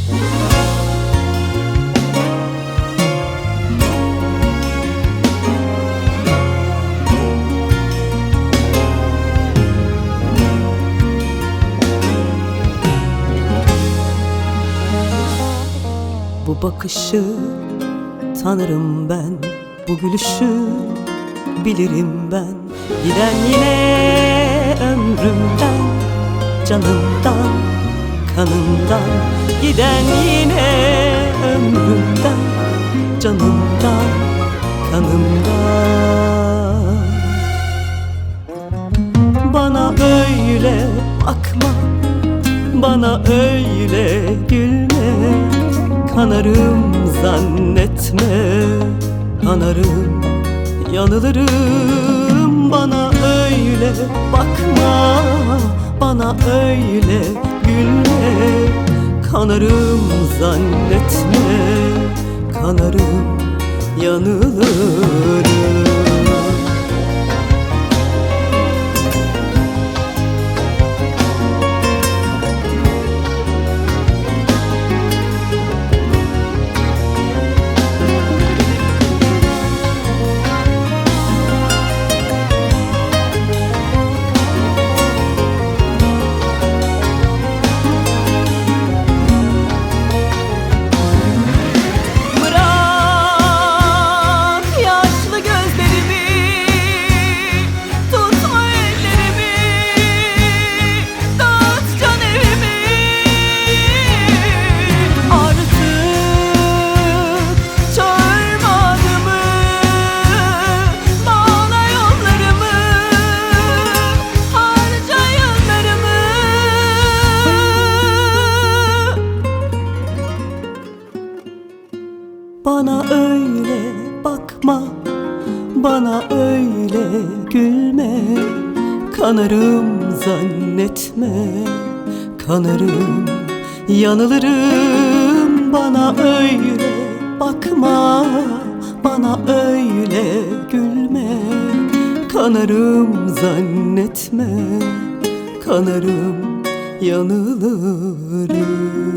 Bu bakışı tanırım ben, bu gülüşü bilirim ben. Giden yine ömrümden, canımdan, kanımdan. Giden yine ömrümden, canımdan, kanımdan. Bana öyle bakma, bana öyle gülme. Kanarım zannetme, kanarım, yanılırım. Bana öyle bakma, bana öyle gülme. Kanarım zannetme, kanarım, yanılırım. Bana öyle bakma, bana öyle gülme. Kanarım zannetme, kanarım, yanılırım. Bana öyle bakma, bana öyle gülme. Kanarım zannetme, kanarım, yanılırım.